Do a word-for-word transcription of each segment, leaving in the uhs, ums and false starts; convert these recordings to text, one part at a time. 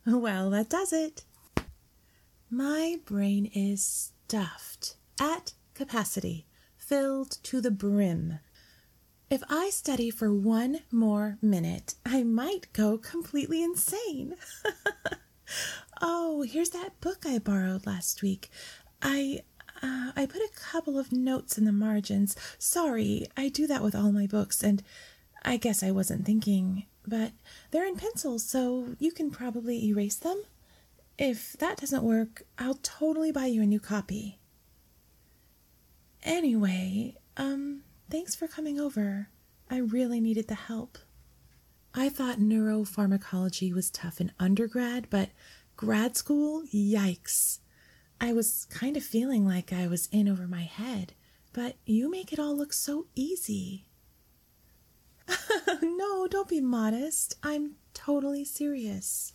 Well, that does it. My brain is stuffed at capacity, filled to the brim. If I study for one more minute, I might go completely insane. Oh, here's that book I borrowed last week. I uh, I put a couple of notes in the margins. Sorry, I do that with all my books, and I guess I wasn't thinking, but they're in pencil, so you can probably erase them. If that doesn't work, I'll totally buy you a new copy. Anyway, um, thanks for coming over. I really needed the help. I thought neuropharmacology was tough in undergrad, but grad school, yikes. I was kind of feeling like I was in over my head, but you make it all look so easy. No, don't be modest. I'm totally serious.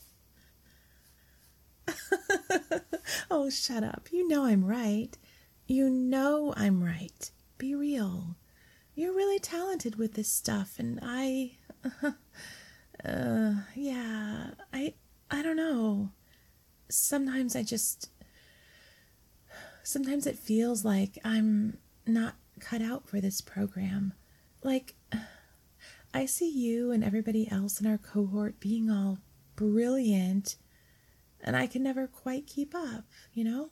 Oh, shut up. You know I'm right. You know I'm right. Be real. You're really talented with this stuff, and I... uh, yeah, I... I don't know. Sometimes I just... Sometimes it feels like I'm not cut out for this program. Like, I see you and everybody else in our cohort being all brilliant, and I can never quite keep up, you know?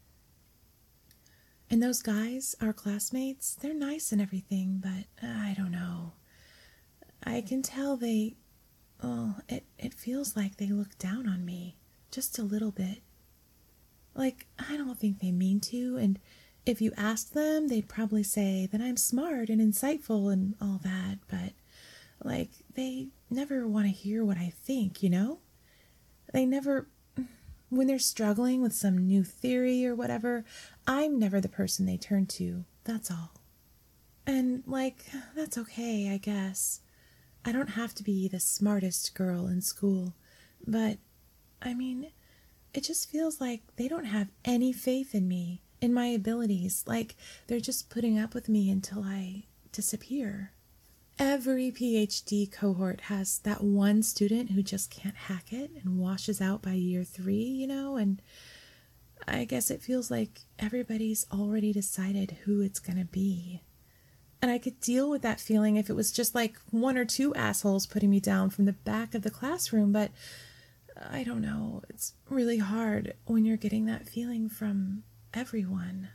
And those guys, our classmates, they're nice and everything, but I don't know. I can tell they, oh, it, it feels like they look down on me, just a little bit. Like, I don't think they mean to, and if you asked them, they'd probably say that I'm smart and insightful and all that, but, like, they never want to hear what I think, you know? They never... When they're struggling with some new theory or whatever, I'm never the person they turn to, that's all. And, like, that's okay, I guess. I don't have to be the smartest girl in school, but, I mean, it just feels like they don't have any faith in me, in my abilities, like they're just putting up with me until I disappear. Every PhD cohort has that one student who just can't hack it and washes out by year three, you know, and I guess it feels like everybody's already decided who it's going to be. And I could deal with that feeling if it was just like one or two assholes putting me down from the back of the classroom, but I don't know, it's really hard when you're getting that feeling from everyone.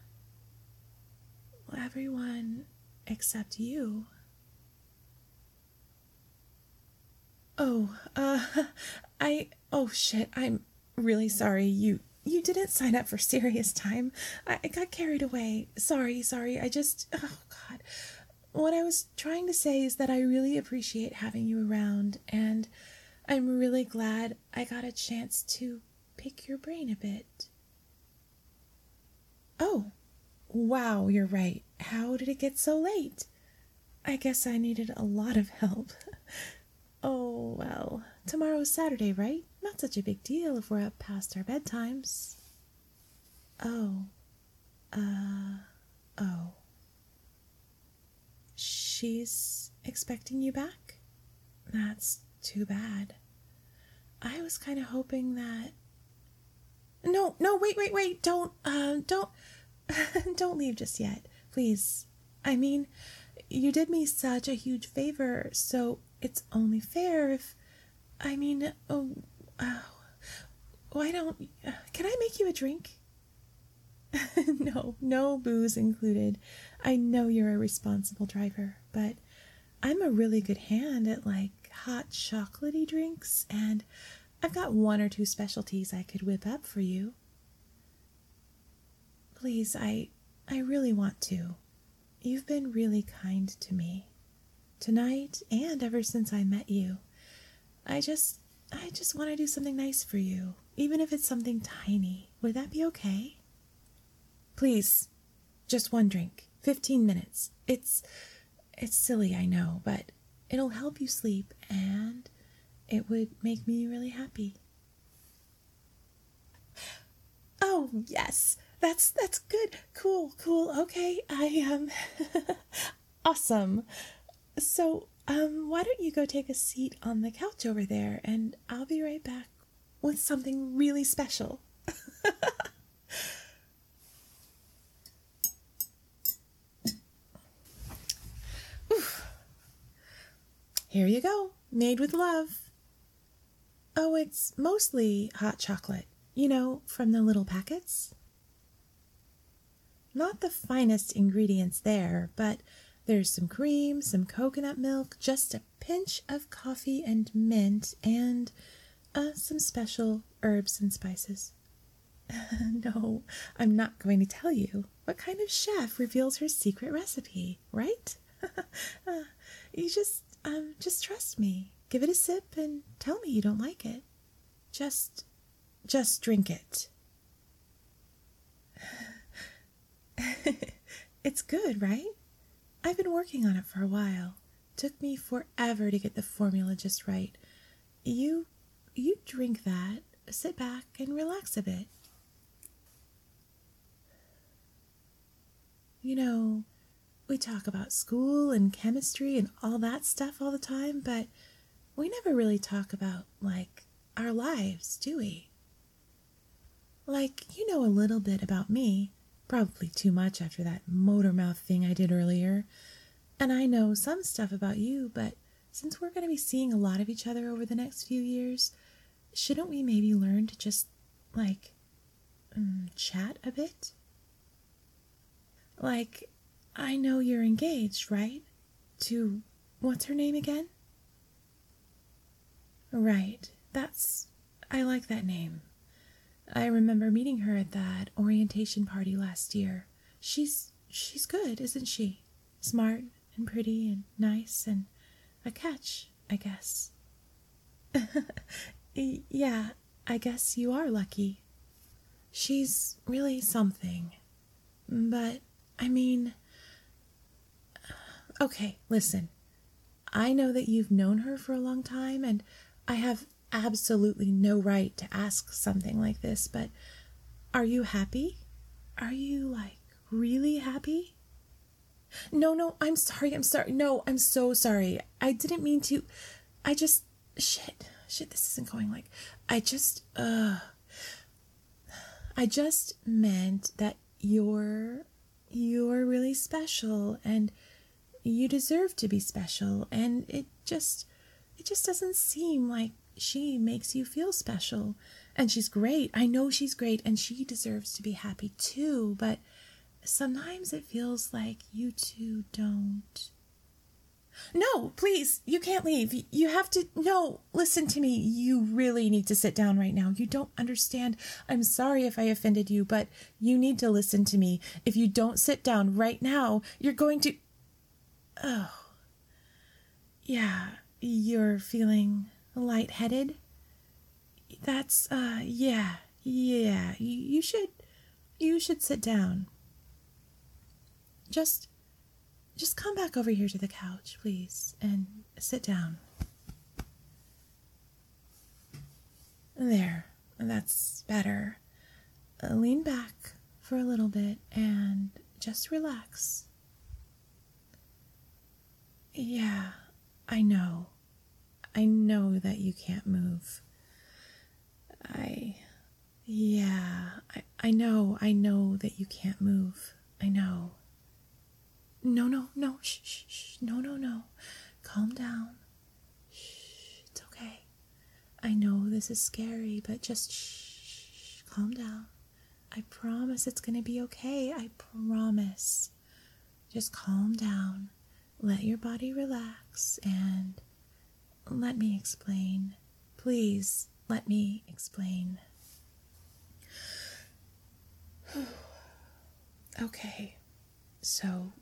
Everyone except you. Oh, uh, I, oh shit, I'm really sorry. You, you didn't sign up for serious time. I, I got carried away. Sorry, sorry. I just, oh God. What I was trying to say is that I really appreciate having you around, and I'm really glad I got a chance to pick your brain a bit. Oh, wow, you're right. How did it get so late? I guess I needed a lot of help. Oh, well, tomorrow's Saturday, right? Not such a big deal if we're up past our bedtimes. Oh. Uh, oh. She's expecting you back? That's too bad. I was kind of hoping that... No, no, wait, wait, wait, don't, uh, don't, don't leave just yet, please. I mean, you did me such a huge favor, so... It's only fair if, I mean, oh, oh, why don't, uh, can I make you a drink? No, no booze included. I know you're a responsible driver, but I'm a really good hand at, like, hot chocolatey drinks, and I've got one or two specialties I could whip up for you. Please, I, I really want to. You've been really kind to me. Tonight, and ever since I met you. I just, I just want to do something nice for you, even if it's something tiny. Would that be okay? Please, just one drink, fifteen minutes. It's, it's silly, I know, but it'll help you sleep, and it would make me really happy. Oh, yes, that's, that's good. Cool, cool, okay, I, um, awesome. So, um, why don't you go take a seat on the couch over there, and I'll be right back with something really special. Here you go, made with love. Oh, it's mostly hot chocolate, you know, from the little packets. Not the finest ingredients there, but there's some cream, some coconut milk, just a pinch of coffee and mint, and uh, some special herbs and spices. No, I'm not going to tell you. What kind of chef reveals her secret recipe, right? uh, you just, um, just trust me. Give it a sip and tell me you don't like it. Just, just drink it. It's good, right? I've been working on it for a while. Took me forever to get the formula just right. You, you drink that, sit back and relax a bit. You know, we talk about school and chemistry and all that stuff all the time, but we never really talk about, like, our lives, do we? Like, you know a little bit about me, probably too much after that motor mouth thing I did earlier, and I know some stuff about you, but since we're going to be seeing a lot of each other over the next few years, shouldn't we maybe learn to just, like, um, chat a bit? Like, I know you're engaged, right? To, what's her name again? Right, that's, I like that name. I remember meeting her at that orientation party last year. She's, she's good, isn't she? Smart and pretty and nice and a catch, I guess. Yeah, I guess you are lucky. She's really something. But, I mean, okay, listen. I know that you've known her for a long time, and I have absolutely no right to ask something like this, but are you happy? Are you, like, really happy? No, no, I'm sorry, I'm sorry. No, I'm so sorry. I didn't mean to. I just, shit, shit, this isn't going like, I just, uh, I just meant that you're, you're really special, and you deserve to be special, and it just, it just doesn't seem like she makes you feel special. And she's great. I know she's great, and she deserves to be happy too, but sometimes it feels like you two don't. No, please, you can't leave. You have to, no, listen to me. You really need to sit down right now. You don't understand. I'm sorry if I offended you, but you need to listen to me. If you don't sit down right now, you're going to, oh, yeah, you're feeling lightheaded. That's, uh, yeah, yeah, you, you should, you should sit down. Just, just come back over here to the couch, please, and sit down. There, that's better. Uh, lean back for a little bit and just relax. Yeah, I know. I know that you can't move. I, yeah, I, I know, I know that you can't move. I know. No, no, no, shh, shh, shh, no, no, no. Calm down. Shh, it's okay. I know this is scary, but just shh, calm down. I promise it's going to be okay. I promise. Just calm down. Let your body relax and let me explain. Please, let me explain. Okay, so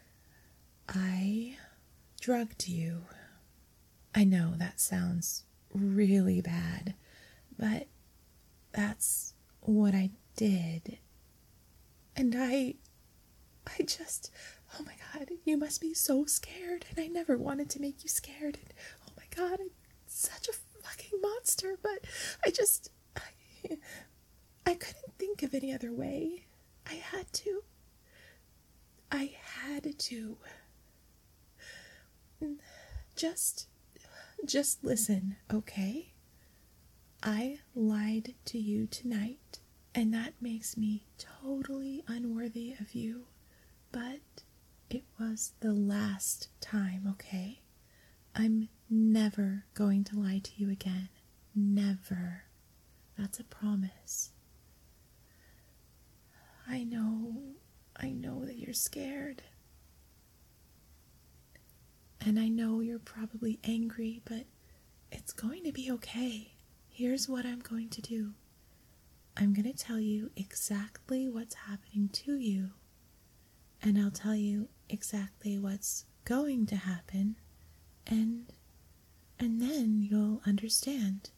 I drugged you. I know that sounds really bad, but that's what I did. And I, I just, oh my God, you must be so scared, and I never wanted to make you scared, and oh my God, I'm such a fucking monster, but I just, I, I couldn't think of any other way. I had to. I had to. Just, just listen, okay? I lied to you tonight, and that makes me totally unworthy of you. But it was the last time, okay? I'm never going to lie to you again. Never. That's a promise. I know, I know that you're scared. And I know you're probably angry, but it's going to be okay. Here's what I'm going to do. I'm going to tell you exactly what's happening to you. And I'll tell you exactly what's going to happen. And, and then you'll understand.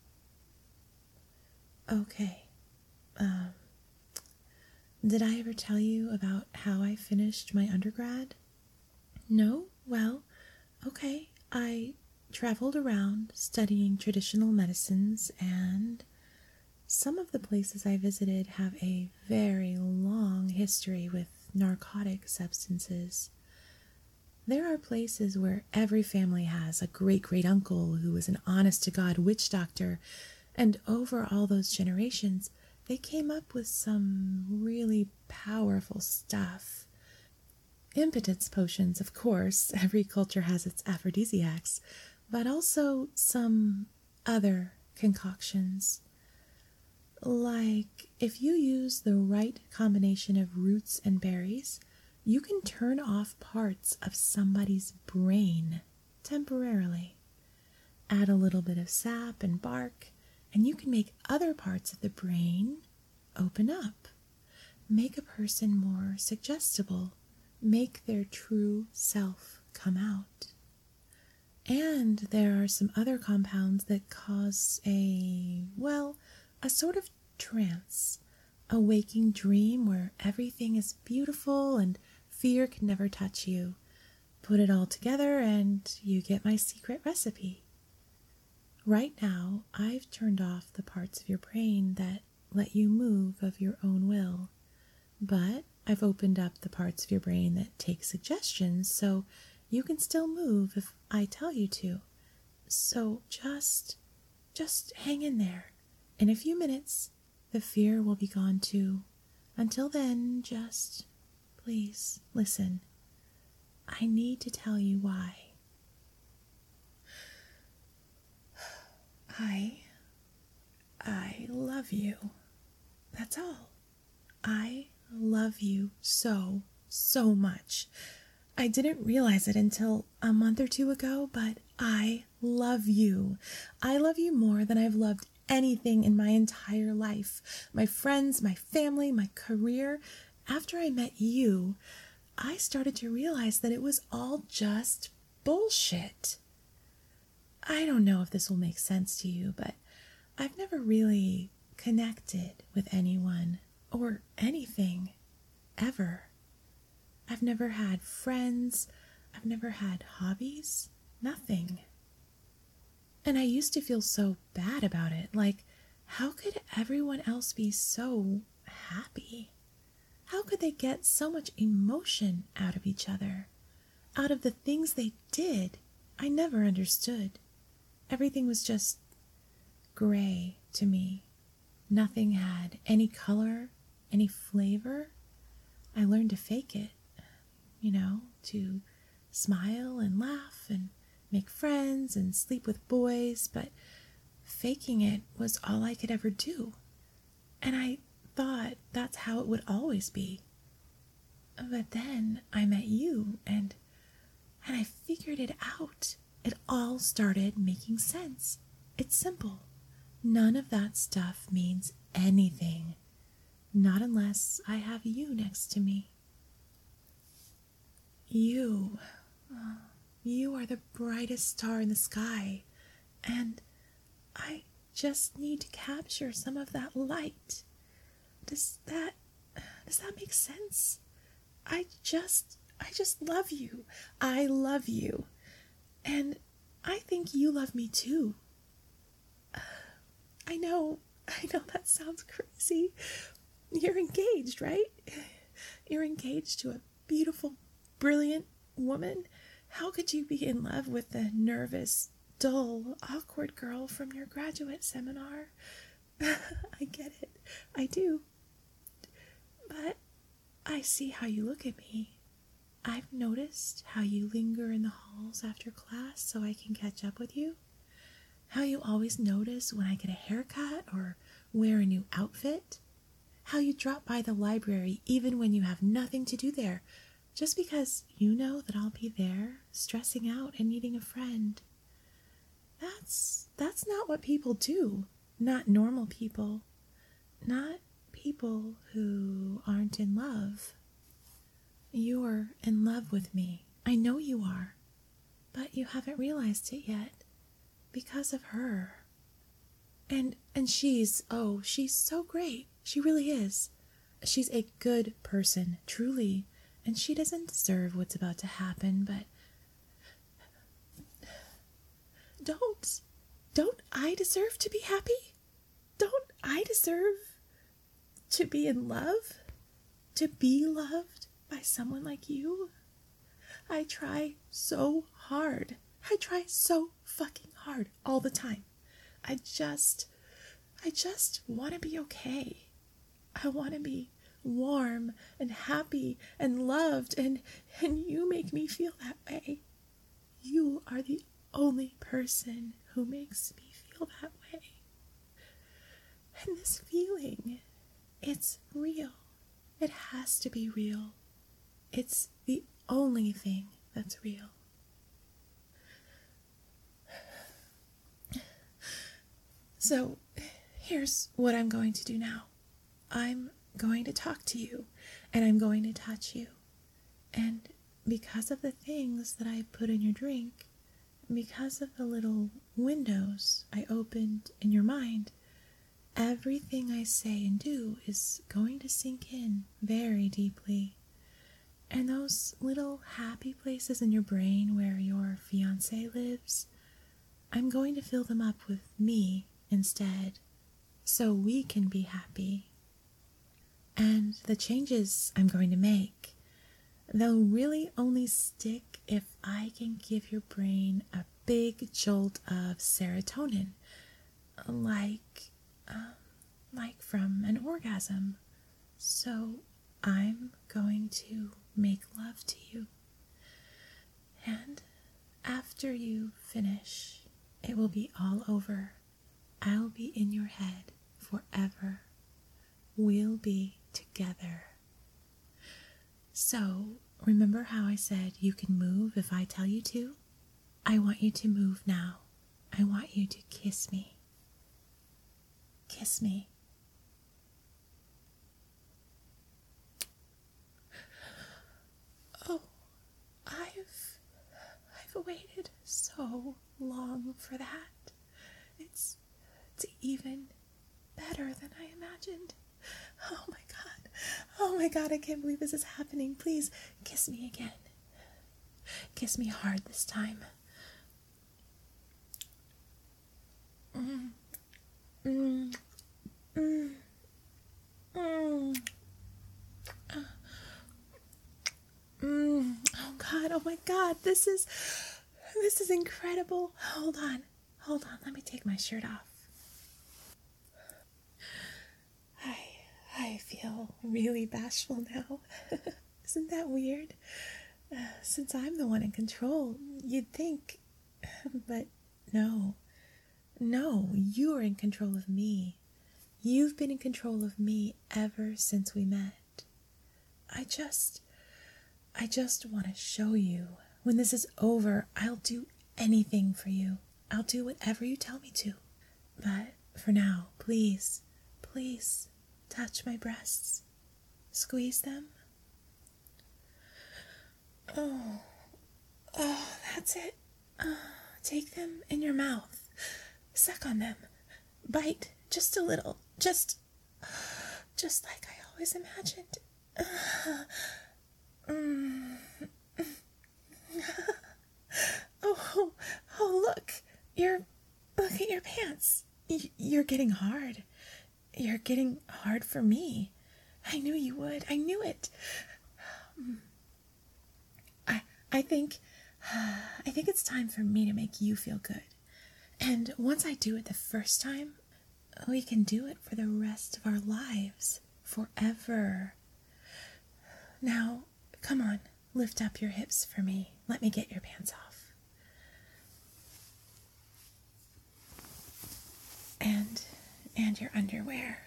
Okay. Um, did I ever tell you about how I finished my undergrad? No? Well, okay. I traveled around studying traditional medicines, and some of the places I visited have a very long history with narcotic substances. There are places where every family has a great-great-uncle who was an honest-to-God witch doctor, and over all those generations, they came up with some really powerful stuff. Impotence potions, of course. Every culture has its aphrodisiacs, but also some other concoctions. Like, if you use the right combination of roots and berries, you can turn off parts of somebody's brain temporarily. Add a little bit of sap and bark, and you can make other parts of the brain open up. Make a person more suggestible. Make their true self come out. And there are some other compounds that cause a, well, a sort of trance, a waking dream where everything is beautiful and fear can never touch you. Put it all together and you get my secret recipe. Right now, I've turned off the parts of your brain that let you move of your own will, but I've opened up the parts of your brain that take suggestions so you can still move if I tell you to. So just, just hang in there. In a few minutes, the fear will be gone too. Until then, just please listen. I need to tell you why. I, I love you. That's all. I love you so, so much. I didn't realize it until a month or two ago, but I love you. I love you more than I've loved anything in my entire life. My friends, my family, my career. After I met you, I started to realize that it was all just bullshit. I don't know if this will make sense to you, but I've never really connected with anyone or anything ever. I've never had friends. I've never had hobbies. Nothing. And I used to feel so bad about it. Like, how could everyone else be so happy? How could they get so much emotion out of each other? Out of the things they did? I never understood. Everything was just gray to me. Nothing had any color, any flavor. I learned to fake it, you know, to smile and laugh and make friends and sleep with boys, but faking it was all I could ever do. And I thought that's how it would always be. But then I met you, and and I figured it out. It all started making sense. It's simple. None of that stuff means anything. Not unless I have you next to me. You, oh, you are the brightest star in the sky, and I just need to capture some of that light. Does that, does that make sense? I just, I just love you. I love you. And I think you love me too. I know, I know that sounds crazy. You're engaged, right? You're engaged to a beautiful, brilliant woman. How could you be in love with a nervous, dull, awkward girl from your graduate seminar. I get it. I do. But I see how you look at me. I've noticed how you linger in the halls after class so I can catch up with you. How you always notice when I get a haircut or wear a new outfit. How you drop by the library even when you have nothing to do there, just because you know that I'll be there, stressing out and needing a friend. That's, that's not what people do. Not normal people. Not people who aren't in love. You're in love with me. I know you are. But you haven't realized it yet. Because of her. And, and she's, oh, she's so great. She really is. She's a good person, truly. And she doesn't deserve what's about to happen, but... Don't. Don't I deserve to be happy? Don't I deserve to be in love? To be loved by someone like you? I try so hard. I try so fucking hard all the time. I just, I just want to be okay. I want to be warm and happy and loved, and, and you make me feel that way. You are the only person who makes me feel that way. And this feeling, it's real. It has to be real. It's the only thing that's real. So, here's what I'm going to do now. I'm going to talk to you, and I'm going to touch you. And because of the things that I put in your drink, because of the little windows I opened in your mind, everything I say and do is going to sink in very deeply. And those little happy places in your brain where your fiancé lives, I'm going to fill them up with me instead, so we can be happy. And the changes I'm going to make, they'll really only stick if I can give your brain a big jolt of serotonin, like, um, like from an orgasm. So I'm going to make love to you. And after you finish, it will be all over. I'll be in your head forever. We'll be together. So, remember how I said you can move if I tell you to? I want you to move now. I want you to kiss me. Kiss me. Oh, I've, I've waited so long for that. It's, it's even better than I imagined. Oh my God. Oh my God, I can't believe this is happening. Please, kiss me again. Kiss me hard this time. Mm. Mm. Mm. Mm. Uh. Mm. Oh God, oh my God, this is, this is incredible. Hold on, hold on, let me take my shirt off. I, I feel really bashful now. Isn't that weird? Uh, since I'm the one in control, you'd think, but no. No, you're in control of me. You've been in control of me ever since we met. I just, I just want to show you. When this is over, I'll do anything for you. I'll do whatever you tell me to. But for now, please, please touch my breasts. Squeeze them. Oh, oh, that's it. Uh, take them in your mouth. Suck on them. Bite just a little. Just, just like I always imagined. Uh, mm. oh, oh, look. You're, look at your pants. Y- you're getting hard. You're getting hard for me. I knew you would. I knew it. I, I think, I think it's time for me to make you feel good. And once I do it the first time, we can do it for the rest of our lives, forever. Now, come on, lift up your hips for me. Let me get your pants off. And, and your underwear.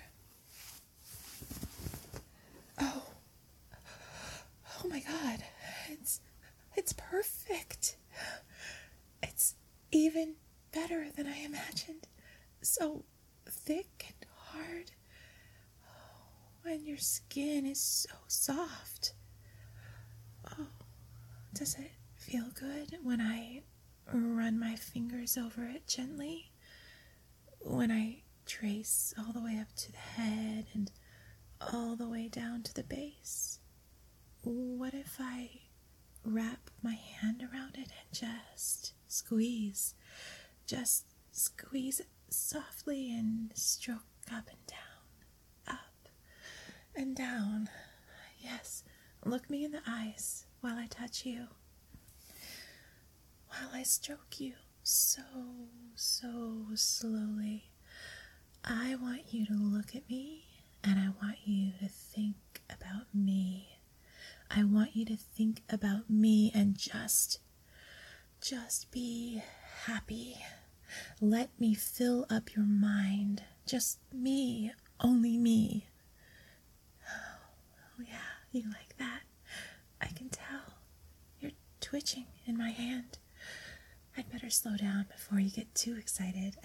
Oh, oh my God, it's, it's perfect. It's even better than I imagined. So thick and hard. Oh, and your skin is so soft. Oh, does it feel good when I run my fingers over it gently? When I trace all the way up to the head and all the way down to the base? What if I wrap my hand around it and just squeeze? Just squeeze it softly and stroke up and down, up and down. Yes, look me in the eyes while I touch you, while I stroke you so, so slowly. I want you to look at me, and I want you to think about me. I want you to think about me and just, just be happy. Let me fill up your mind. Just me, only me. Oh, yeah, you like that? I can tell. You're twitching in my hand. I'd better slow down before you get too excited.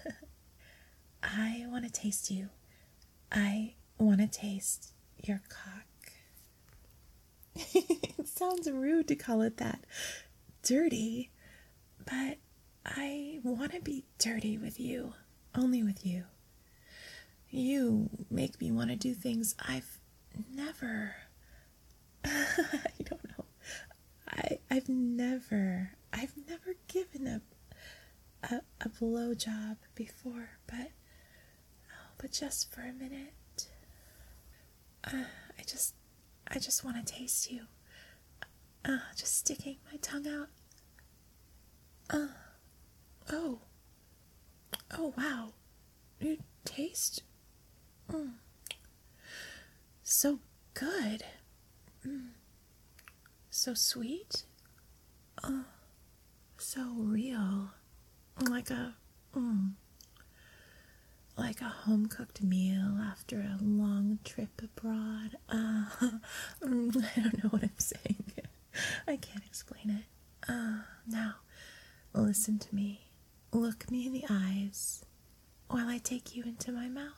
I want to taste you. I want to taste your cock. It sounds rude to call it that. Dirty. But I want to be dirty with you. Only with you. You make me want to do things I've never... I don't know. I, I've never... I've never given a, a, a blowjob before, but... Oh, but just for a minute. Uh, I just... I just want to taste you. Uh, just sticking my tongue out. Uh, oh. Oh, wow. You taste mm, so good. Mm, so sweet. Uh, so real. Like a, mm, like a home-cooked meal after a long trip abroad. Uh, I don't know what I'm saying. I can't explain it. Uh, now, listen to me. Look me in the eyes while I take you into my mouth.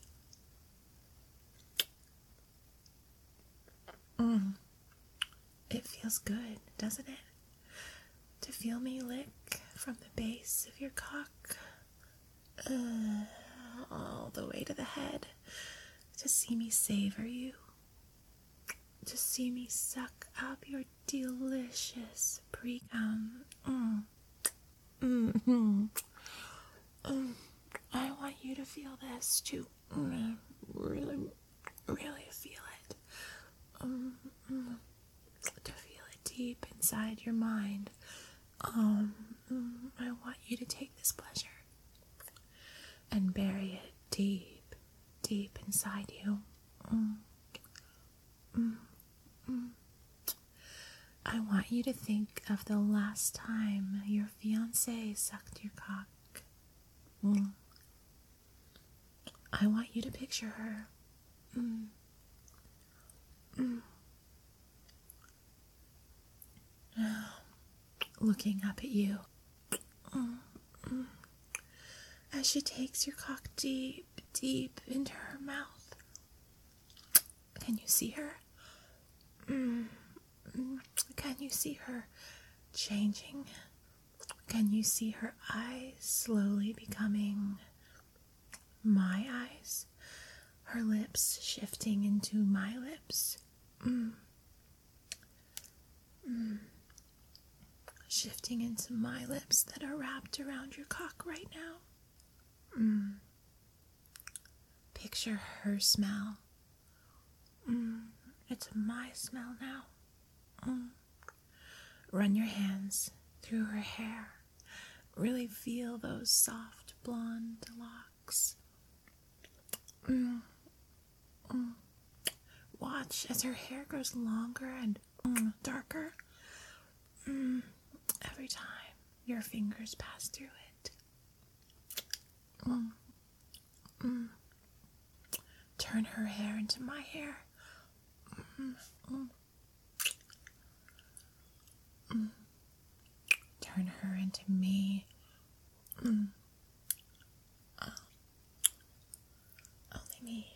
Mm. It feels good, doesn't it? To feel me lick from the base of your cock uh, all the way to the head. To see me savor you. To see me suck up your delicious pre-cum. Mm. Mm-hmm. Um, I want you to feel this to mm, really, really feel it. Um, mm, to feel it deep inside your mind. Um, mm, I want you to take this pleasure and bury it deep, deep inside you. Mm, mm, mm. I want you to think of the last time your fiancé sucked your cock. Mm. I want you to picture her. Mm. Mm. Looking up at you. Mm. Mm. As she takes your cock deep, deep into her mouth. Can you see her? Mm. Can you see her changing? Can you see her eyes slowly becoming my eyes? Her lips shifting into my lips. Mm. Mm. Shifting into my lips that are wrapped around your cock right now. Mm. Picture her smell. Mm. It's my smell now. Mm. Run your hands through her hair. really feel those soft blonde locks. Mm. Mm. Watch as her hair grows longer and mm, darker. Mm. Every time your fingers pass through it. Mm. Mm. Turn her hair into my hair. Mm. Mm. Mm. Turn her into me. Mm. Oh. Only me.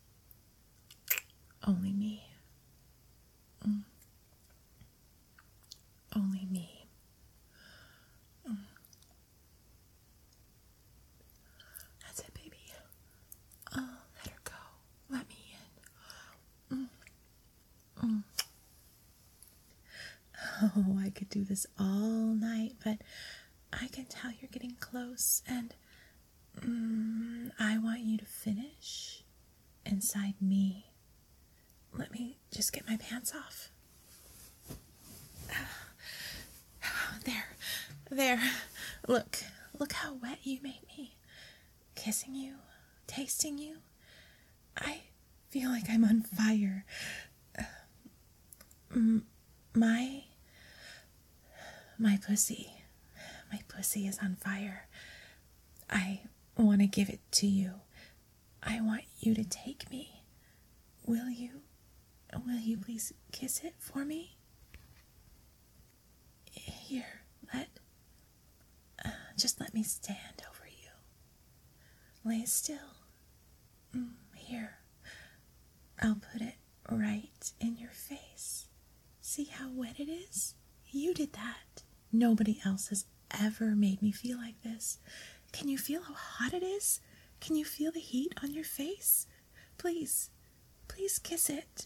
Only me. Mm. Only me. Mm. That's it, baby. Oh, let her go. Let me in. Mm. Mm. Oh, I could do this all night, but I can tell you're getting close, and mm, I want you to finish inside me. Let me just get my pants off. There, there. Look, look how wet you made me. Kissing you, tasting you. I feel like I'm on fire. Uh, my, my pussy, my pussy is on fire. I want to give it to you. I want you to take me. Will you? Will you please kiss it for me? Here, let, uh, just let me stand over you. Lay still. Mm, here, I'll put it right in your face. See how wet it is? You did that. Nobody else has ever made me feel like this. Can you feel how hot it is? Can you feel the heat on your face? Please, please kiss it.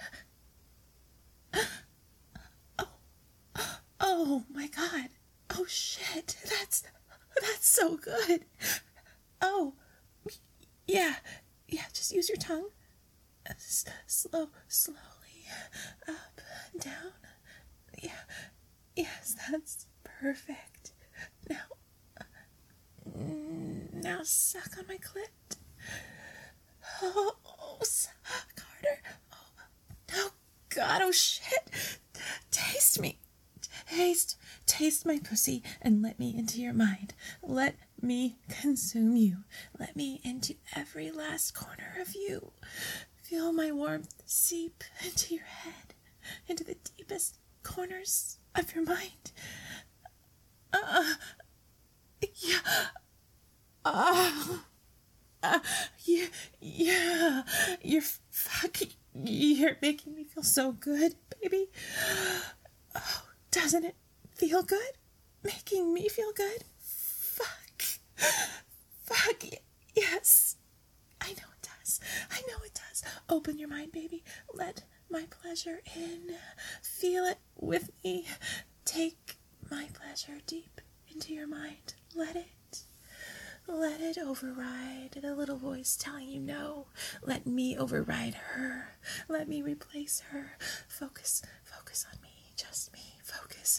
Oh, oh my God. Oh shit, that's, that's so good. Oh, yeah, yeah, just use your tongue. S- slow, slowly, up, down. Yeah, yes, that's perfect. Now, now suck on my clit. Oh, oh suck harder. Oh, oh God, oh shit. Taste me. Taste, taste my pussy and let me into your mind. Let me consume you. Let me into every last corner of you. Feel my warmth seep into your head, into the deepest corners of your mind. Uh, yeah. Uh, uh, yeah, yeah. You're fucking, you're making me feel so good, baby. Oh, doesn't it feel good? Making me feel good? Fuck. Fuck. Yes. I know it does. I know it does. Open your mind, baby. Let my pleasure in. Feel it with me. Take my pleasure deep into your mind. Let it. Let it override the little voice telling you no. Let me override her. Let me replace her. Focus. Focus on me. Just me. Focus.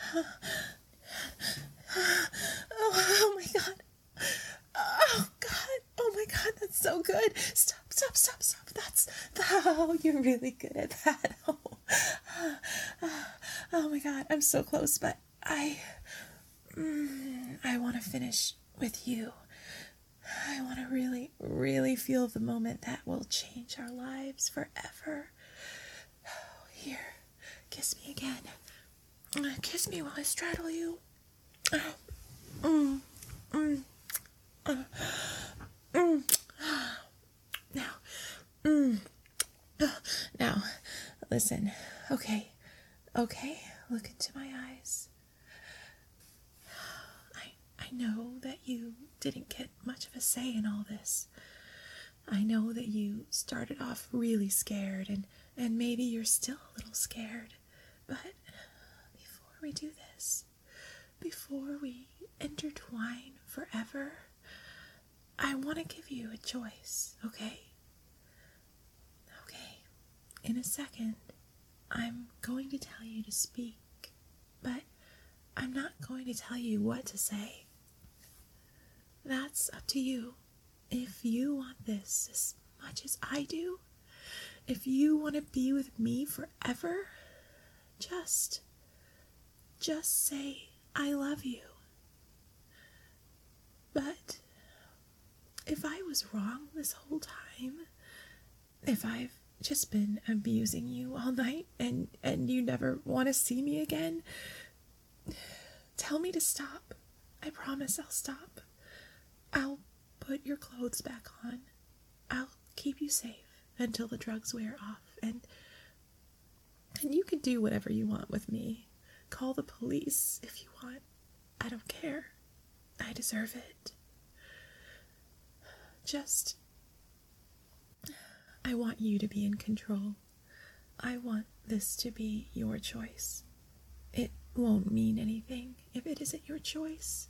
Oh, oh my God. Oh God. Oh my God. That's so good. Stop, stop, stop, stop. That's, oh, you're really good at that. Oh, oh my God. I'm so close, but I, mm, I want to finish with you. I want to really, really feel the moment that will change our lives forever. Here, kiss me again. Kiss me while I straddle you. Oh, mm, mm, uh, mm. Now, mm, uh, now, listen. Okay, okay, look into my eyes. I, I know that you didn't get much of a say in all this. I know that you started off really scared, and, and maybe you're still a little scared. But before we do this, before we intertwine forever, I want to give you a choice, okay? Okay, in a second, I'm going to tell you to speak, but I'm not going to tell you what to say. that's up to you. If you want this as much as I do, if you want to be with me forever, just, just say, I love you. But if I was wrong this whole time, if I've just been abusing you all night and, and you never want to see me again, tell me to stop. I promise I'll stop. I'll put your clothes back on. I'll keep you safe until the drugs wear off. And, and you can do whatever you want with me. Call the police if you want. I don't care. I deserve it. Just, I want you to be in control. I want this to be your choice. It won't mean anything if it isn't your choice.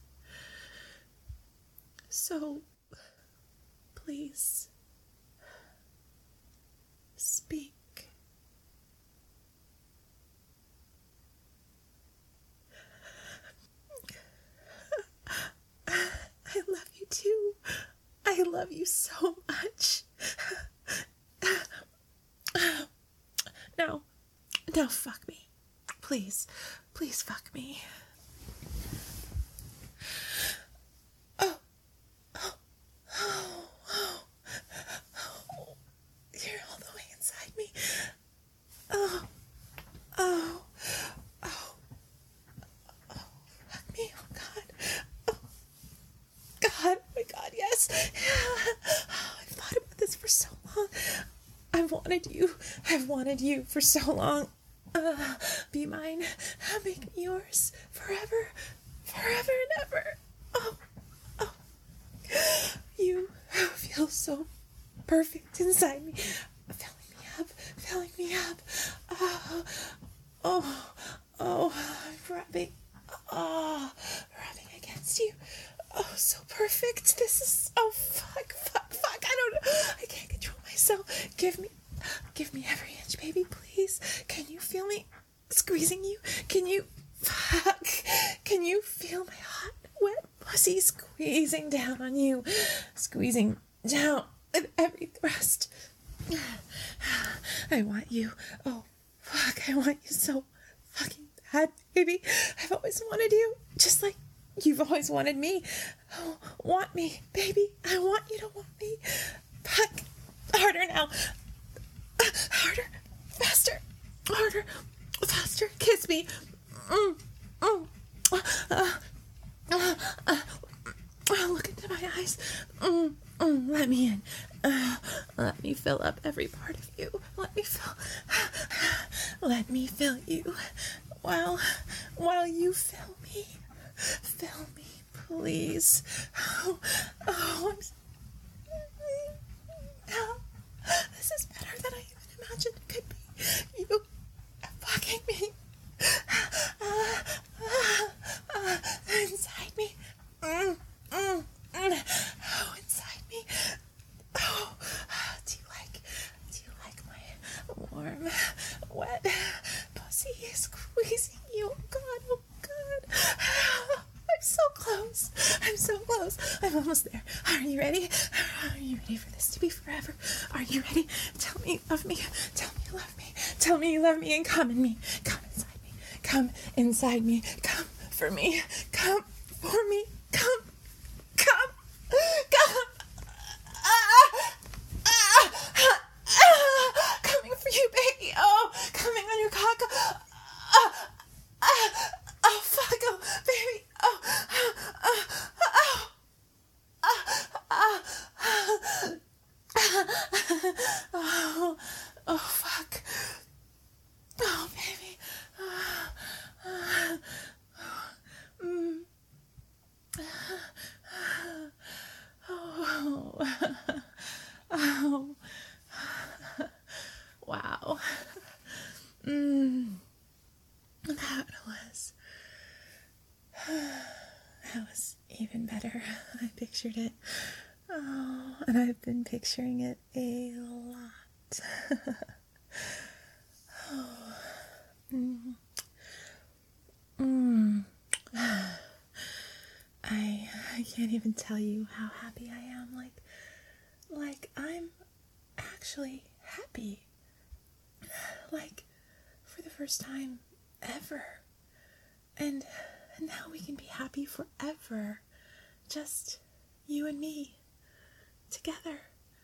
So, please, speak. I love you too. I love you so much. Now, now fuck me. Please, please fuck me. Oh, oh, oh, oh, oh. You're all the way inside me. Oh, oh, oh, oh, fuck me, oh God. Oh, God, oh my God, yes. Oh, I've thought about this for so long. I've wanted you. I've wanted you for so long. Uh, be mine. Make me yours forever, forever and ever. Oh, oh. You feel so perfect inside me. Filling me up, filling me up. Oh, oh, oh. I'm rubbing. Oh, rubbing against you. Oh, so perfect. This is, oh, fuck, fuck, fuck. I don't know. I can't control myself. Give me, give me every inch, baby, please. Can you feel me squeezing you? Can you, fuck, can you feel my hot, wet pussy squeezing down on you? Squeezing down with every thrust. I want you. Oh, fuck, I want you so fucking bad, baby. I've always wanted you, just like you've always wanted me. Oh, want me, baby. I want you to want me. Fuck. Harder now. Uh, harder. Faster. Harder. Faster. Kiss me. Mm. Mm. Uh, uh, uh, uh, uh, look into my eyes. Mm. Mm. Let me in. Uh, let me fill up every part of you. Let me fill. Let me fill you. While, while you fill me. Fill me, please. Oh, oh, I'm so... Oh, this is better than I even imagined it could be. You fucking me. Uh, uh, uh, inside me. Mm, mm, mm. Oh, inside me. Oh, do you like, do you like my warm, wet pussy squeezing you? Oh, God, oh, God. I'm so close. I'm so close. I'm almost there. Are you ready? Are you ready for this to be forever? Are you ready? Tell me you love me. Tell me you love me. Tell me you love me and come in me. Come inside me. Come inside me. Come for me. Come for me. Come. Come. Come. Ah, ah, ah, ah, coming for you, baby. Oh, coming on your cock. Ah, ah, oh, fuck. Oh, baby. Oh, oh, oh, oh, oh, oh, oh, fuck. Oh, baby. Oh, mm. Oh, oh, wow. Mm. That was, that was even better. I pictured it. Oh, and I've been picturing it a lot. Oh. Mm. Mm. I I can't even tell you how happy I am. Like, like I'm actually happy. Like, for the first time ever. And, and now we can be happy forever. Just you and me together.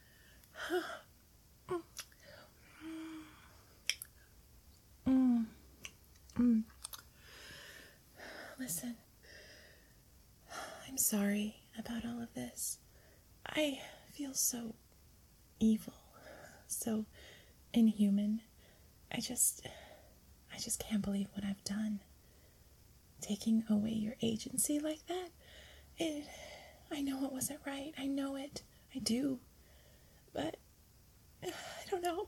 mm. Mm. Listen, I'm sorry about all of this. I feel so evil, so inhuman. I just, I just can't believe what I've done. Taking away your agency like that, it, I know it wasn't right. I know it. I do. But, I don't know.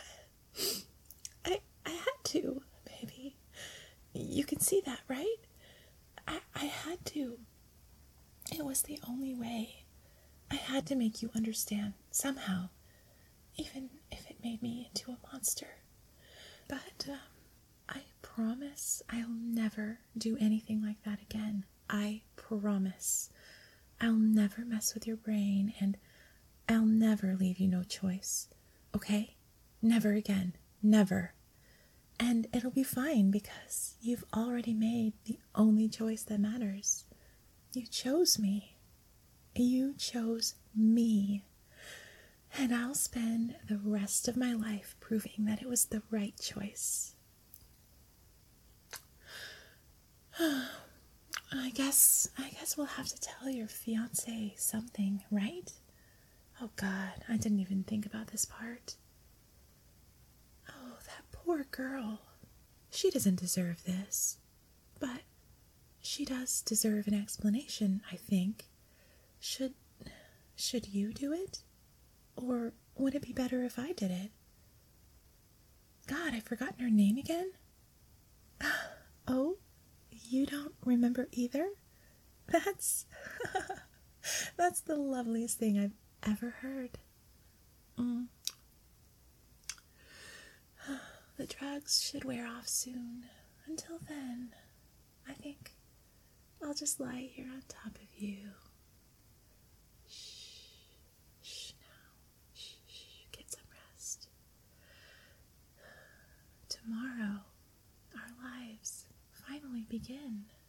I, I had to, baby. You can see that, right? I, I had to. It was the only way. I had to make you understand, somehow. Even if it made me into a monster. But, um, I promise I'll never do anything like that again. I promise. I'll never mess with your brain, and I'll never leave you no choice. Okay? Never again. Never. And it'll be fine because you've already made the only choice that matters. You chose me. You chose me. And I'll spend the rest of my life proving that it was the right choice. I guess, I guess we'll have to tell your fiancé something, right? Oh God, I didn't even think about this part. Oh, that poor girl. She doesn't deserve this. But she does deserve an explanation, I think. Should, should you do it? Or would it be better if I did it? God, I've forgotten her name again. Oh, you don't remember either? That's, that's the loveliest thing I've ever heard. Mm. The drugs should wear off soon. Until then, I think I'll just lie here on top of you. Shh, shh now. Shh, shh, get some rest. Tomorrow, our lives finally begin.